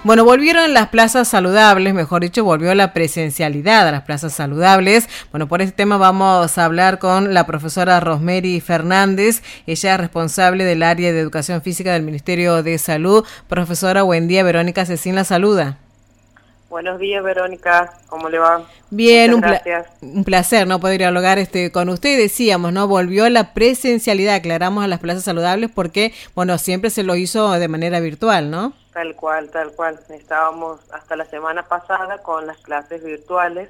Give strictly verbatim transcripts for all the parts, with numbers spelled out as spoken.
Bueno, volvieron las plazas saludables, mejor dicho, volvió la presencialidad a las plazas saludables. Bueno, por este tema vamos a hablar con la profesora Rosemary Fernández. Ella es responsable del área de educación física del Ministerio de Salud. Profesora, buen día. Verónica Cecín la saluda. Buenos días, Verónica, ¿cómo le va? Bien, Muchas un, pla gracias. un placer, ¿no? Poder dialogar este, con usted. Decíamos, ¿no? Volvió la presencialidad, aclaramos, a las plazas saludables porque, bueno, siempre se lo hizo de manera virtual, ¿no? Tal cual, tal cual. Estábamos hasta la semana pasada con las clases virtuales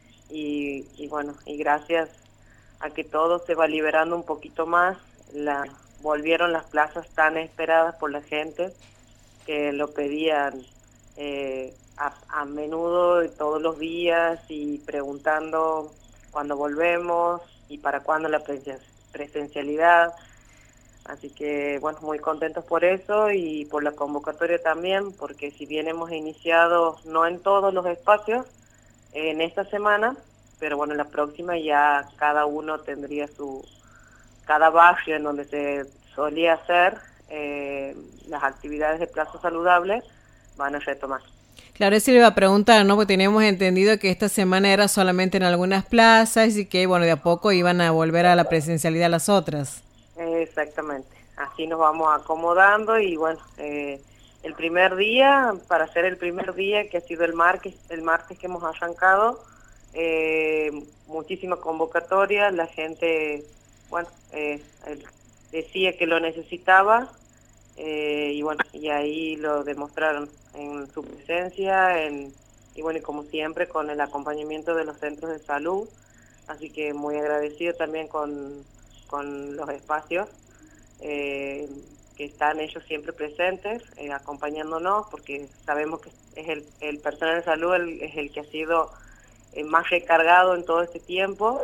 y, y bueno, y gracias a que todo se va liberando un poquito más, la, volvieron las plazas tan esperadas por la gente que lo pedían eh, a, a menudo y todos los días y preguntando cuándo volvemos y para cuándo la presencialidad. Así que, bueno, muy contentos por eso y por la convocatoria también, porque si bien hemos iniciado, no en todos los espacios, en esta semana, pero bueno, la próxima ya cada uno tendría su, cada barrio en donde se solía hacer eh, las actividades de plazo saludable, van a retomar. Claro, eso le iba a preguntar, ¿no? Porque teníamos entendido que esta semana era solamente en algunas plazas y que, bueno, de a poco iban a volver a la presencialidad las otras. Exactamente, así nos vamos acomodando y bueno, eh, el primer día, para ser el primer día que ha sido el martes, el martes que hemos arrancado, eh, muchísima convocatoria, la gente, bueno, eh, decía que lo necesitaba eh, y bueno, y ahí lo demostraron en su presencia, en, y bueno, y como siempre con el acompañamiento de los centros de salud, así que muy agradecido también con con los espacios eh, que están ellos siempre presentes, eh, acompañándonos, porque sabemos que es el, el personal de salud el, es el que ha sido eh, más recargado en todo este tiempo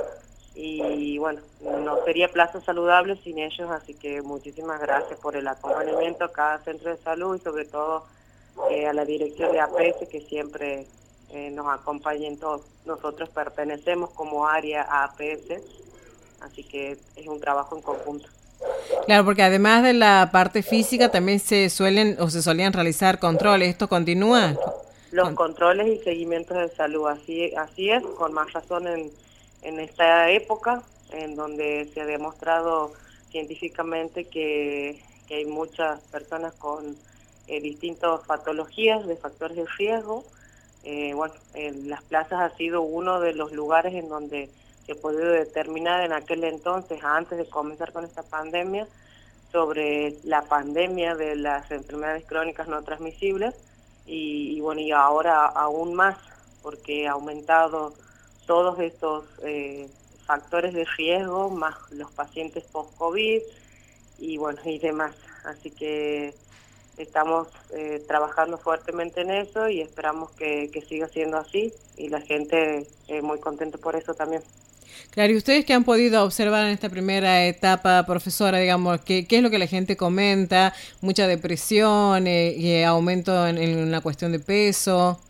y bueno, no sería plazo saludable sin ellos, así que muchísimas gracias por el acompañamiento a cada centro de salud y sobre todo eh, a la dirección de A P S que siempre eh, nos acompaña en todo. Nosotros pertenecemos como área a A P S, así que es un trabajo en conjunto. Claro, porque además de la parte física también se suelen o se solían realizar controles. ¿Esto continúa? Los Con... controles y seguimientos de salud, así así es, con más razón en, en esta época, en donde se ha demostrado científicamente que, que hay muchas personas con eh, distintas patologías de factores de riesgo. Eh, bueno, en las plazas ha sido uno de los lugares en donde se ha podido determinar en aquel entonces, antes de comenzar con esta pandemia, sobre la pandemia de las enfermedades crónicas no transmisibles y, y bueno, y ahora aún más, porque ha aumentado todos estos eh, factores de riesgo, más los pacientes post-COVID y bueno, y demás. Así que estamos eh, trabajando fuertemente en eso y esperamos que, que siga siendo así y la gente eh, muy contenta por eso también. Claro, y ustedes que han podido observar en esta primera etapa, profesora, digamos, ¿qué, qué es lo que la gente comenta? Mucha depresión eh, y eh, aumento en, en la cuestión de peso.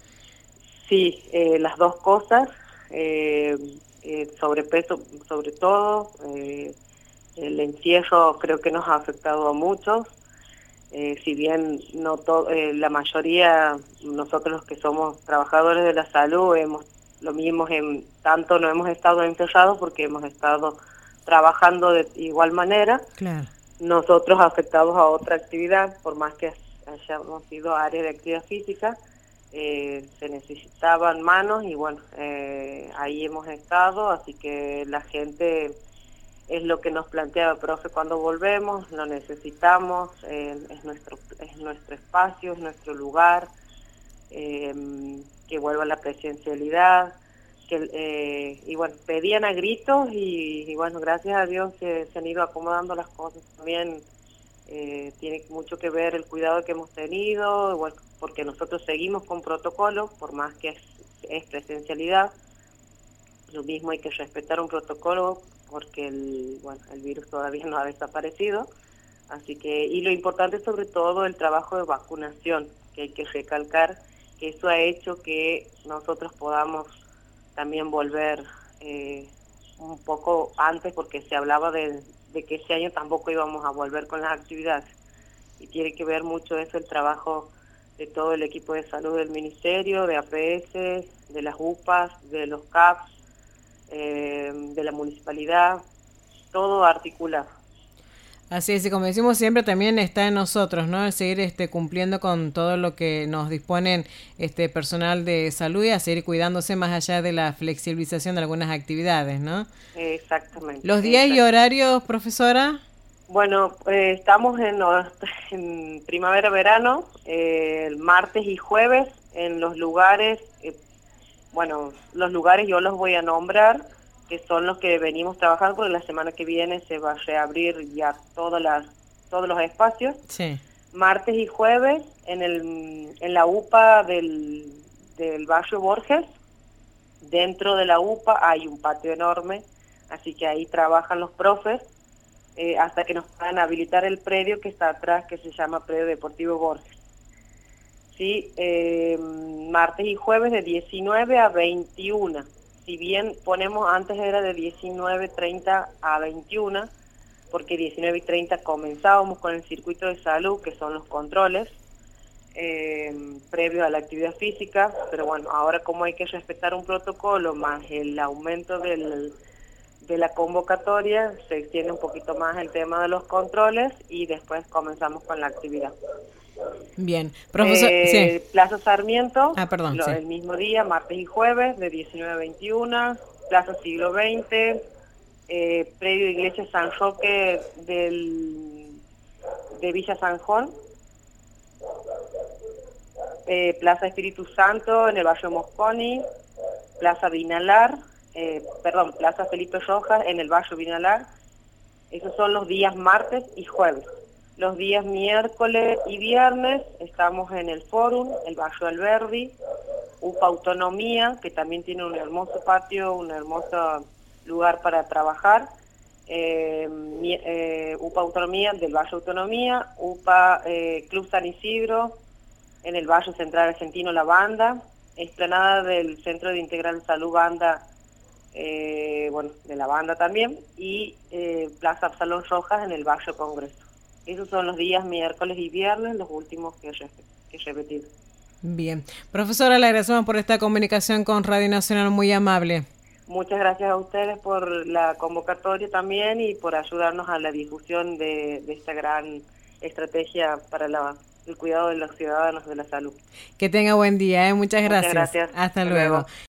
Sí, eh, las dos cosas, eh, eh, sobrepeso sobre todo, eh, el encierro creo que nos ha afectado a muchos, eh, si bien no to eh, la mayoría, nosotros los que somos trabajadores de la salud, hemos lo mismo, en tanto no hemos estado encerrados porque hemos estado trabajando de igual manera, Claro. nosotros afectados a otra actividad, por más que hayamos sido área de actividad física, eh, se necesitaban manos y bueno, eh, ahí hemos estado, así que la gente es lo que nos planteaba, profe, cuando volvemos, lo necesitamos, eh, es nuestro es nuestro espacio, es nuestro lugar, eh, que vuelva la presencialidad, que eh, y bueno, pedían a gritos y, y bueno, gracias a Dios se, se han ido acomodando las cosas también. Eh, tiene mucho que ver el cuidado que hemos tenido, bueno, porque nosotros seguimos con protocolo, por más que es, es presencialidad, lo mismo hay que respetar un protocolo porque el, bueno, el virus todavía no ha desaparecido, así que, y lo importante es sobre todo el trabajo de vacunación, que hay que recalcar que eso ha hecho que nosotros podamos también volver eh, un poco antes, porque se hablaba de, de que este año tampoco íbamos a volver con las actividades, y tiene que ver mucho eso, el trabajo de todo el equipo de salud del Ministerio, de A P S, de las U P As, de los C A Ps, eh, de la Municipalidad, todo articulado. Así es, y como decimos siempre, también está en nosotros, ¿no? El seguir este, cumpliendo con todo lo que nos disponen este personal de salud y a seguir cuidándose más allá de la flexibilización de algunas actividades, ¿no? Exactamente. ¿Los días exactamente. y horarios, profesora? Bueno, eh, estamos en, en primavera-verano, eh, el martes y jueves, en los lugares, eh, bueno, los lugares yo los voy a nombrar, que son los que venimos trabajando, porque la semana que viene se va a reabrir ya todas las, todos los espacios. Sí. Martes y jueves en, el, en la U P A del, del barrio Borges. Dentro de la U P A hay un patio enorme, así que ahí trabajan los profes eh, hasta que nos puedan habilitar el predio que está atrás, que se llama Predio Deportivo Borges. Sí, eh, martes y jueves de diecinueve a veintiuna. Si bien ponemos antes era de diecinueve treinta a veintiuna, porque diecinueve y treinta comenzábamos con el circuito de salud, que son los controles, eh, previo a la actividad física, pero bueno, ahora como hay que respetar un protocolo, más el aumento del, de la convocatoria, se extiende un poquito más el tema de los controles y después comenzamos con la actividad. Bien, profesor, eh, sí. Plaza Sarmiento, Ah, perdón, lo, sí. el mismo día, martes y jueves, de diecinueve a veintiuna, Plaza Siglo veinte, eh, predio Iglesia San Roque del, de Villa San Juan, eh, Plaza Espíritu Santo en el barrio Mosconi, Plaza Vinalar, eh, perdón, Plaza Felipe Rojas en el barrio Vinalar. Esos son los días martes y jueves. Los días miércoles y viernes estamos en el Fórum, el barrio Alberdi, U P A Autonomía, que también tiene un hermoso patio, un hermoso lugar para trabajar, eh, eh, U P A Autonomía del barrio Autonomía, U P A eh, Club San Isidro, en el barrio Central Argentino La Banda, explanada del Centro de Integral Salud Banda, eh, bueno, de la Banda también, y eh, Plaza Absalón Rojas en el barrio Congreso. Esos son los días miércoles y viernes, los últimos que he repetido. Bien. Profesora, le agradecemos por esta comunicación con Radio Nacional, muy amable. Muchas gracias a ustedes por la convocatoria también y por ayudarnos a la difusión de, de esta gran estrategia para la, el cuidado de los ciudadanos de la salud. Que tenga buen día, ¿eh? Muchas gracias. Muchas gracias. Hasta, Hasta luego. luego.